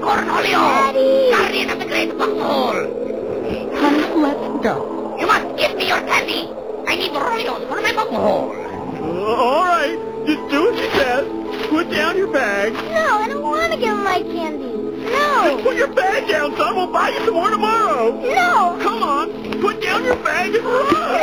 Cornholio! Daddy! Guardian of the great bunghole! Honey, let's go. You must give me your candy! I need Roleos for my bunghole! All right. Just do what she says. Put down your bag. No, I don't want to give him my candy. Just No! put your bag down, son. We'll buy you some more tomorrow. No! Come on. Put down your bag.